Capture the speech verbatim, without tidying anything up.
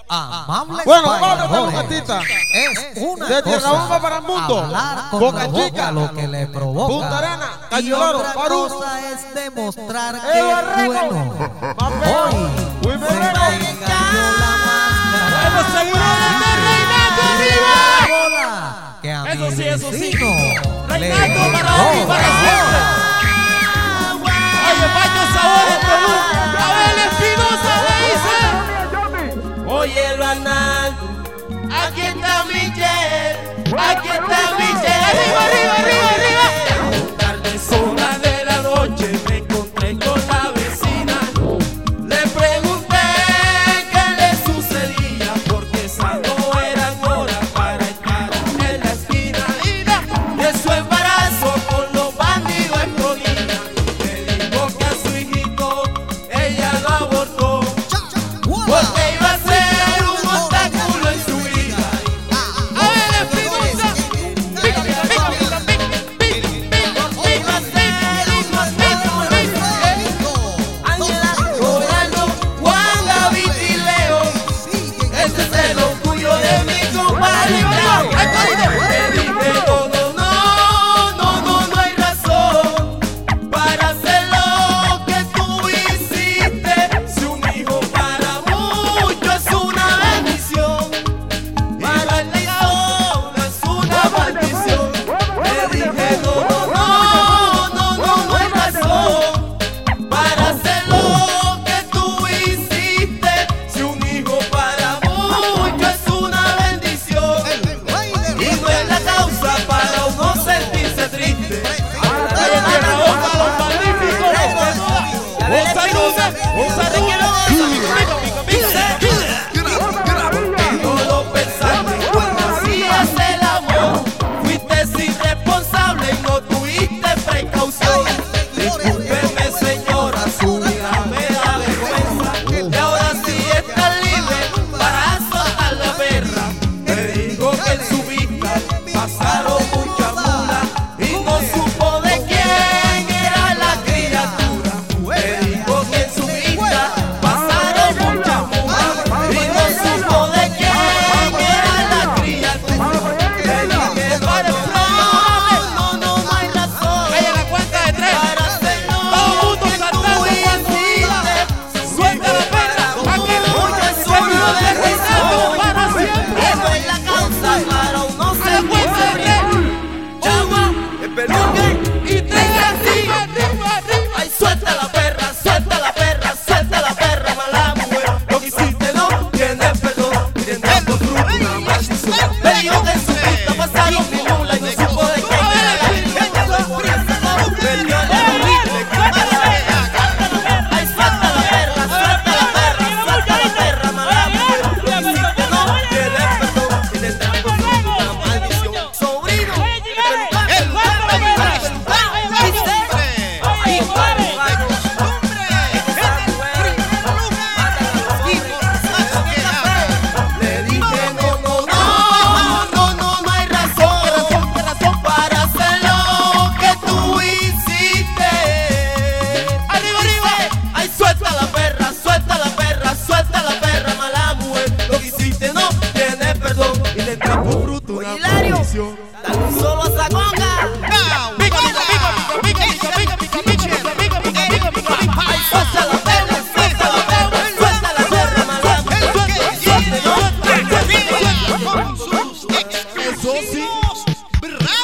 Amables Bueno, vamos a bailadores. una gatita. Es una Desde cosa Raúl para el mundo. hablar con Boca la boca Chica. lo que le provoca. Punta Arena, Y Cayolaro, otra Parú. cosa es demostrar El que es Barreco. bueno. Mapeo. Hoy Muy se bien. me cayó la máscara. ¡Vamos, seguidores de Reinaldo, Y arriba! la bola que a Eso mi sí, eso sí. vecino le Reinaldo para quedó. hoy, para siempre. Oye, Pacho Sabores, Perú. Abel Espinosa me dice. Oye, Ronaldo, aquí está Michelle, aquí está Michelle. Arriba, arriba, arriba, arriba. Tardes horas de la noche me encontré con la vecina. Le pregunté qué le sucedía, porque esas no eran horas para estar en la esquina. De su embarazo con los bandidos escondida. Me dijo que a su hijito ella lo abortó, porque iba a ser un obstáculo en su vida. A ver, Espinosa, pica, pica, pica, pica, pica, pica, pica, iba a ser un obstáculo en su vida. Ángela, Rolando, Juan, David y Leo, ese es el orgullo de mi compadre. Le dije, no, no, no, no, no, no hay razón para hacer lo que tú hiciste. Si un hijo para muchos es una bendición, para el hijo es una maldición. Le dije, no, no, no, no, no hay razón para hacer lo que tú hiciste. Si un hijo para muchos es una bendición, y no es la causa para uno sentirse triste. Ahí en Tierra Boca, los magníficos, los de moda. Un saludo, un saludo. Pica, pica, pica. No lo pensaste cuando hacías el amor. Fuiste irresponsable y no tuviste precaución. Discúlpeme, señora, su vida me da vergüenza. Y ahora sí está libre para soltar la perra. Me dijo que en su vida pasaron muchas mulas y no supo de quién era la criatura. Me dijo que en su vida pasaron muchas mulas y no supo de quién era la criatura. Le dije, vale, no, no, no, no hay razón. Vaya la cuenta de tres. Para hacerlo todo mundo cantando hiciste. Suelta la perra, aquí no seguidor de Reinaldo para siempre. Eso es la causa para uno A la cuenta de tres. Uno, dos y tres. Arriba, arriba, arriba. Ay, suelta la perra, suelta la perra, suelta la perra, mala mujer. Lo que hiciste no tiene perdón, tiene por fruto una maldición. Le dijo que en su vida pasaron mi mula y no supo de quién era la virgen. Por eso no perdió la Ay, suelta la perra, suelta la perra, suelta la perra, mala mujer. Lo que hiciste no tiene perdón, tiene por fruto una maldición. Sobrino, el Le dije, no, no, no, no, no, no hay razón para hacer lo que tú hiciste. Arriba, arriba. Ay, suelta la perra, suelta la perra, suelta la perra, mala mujer. Lo que hiciste no tiene perdón y le trajo por fruto una maldición. Dale un solo a esa conga. Pica, pica, pica, pica, pica, pica, pica, pica, pica, pica, pica, pica, pica, pica. Ay, suelta la perra, suelta la perra, suelta la perra, mala mujer. Lo que hiciste no tiene perdón. Eso sí.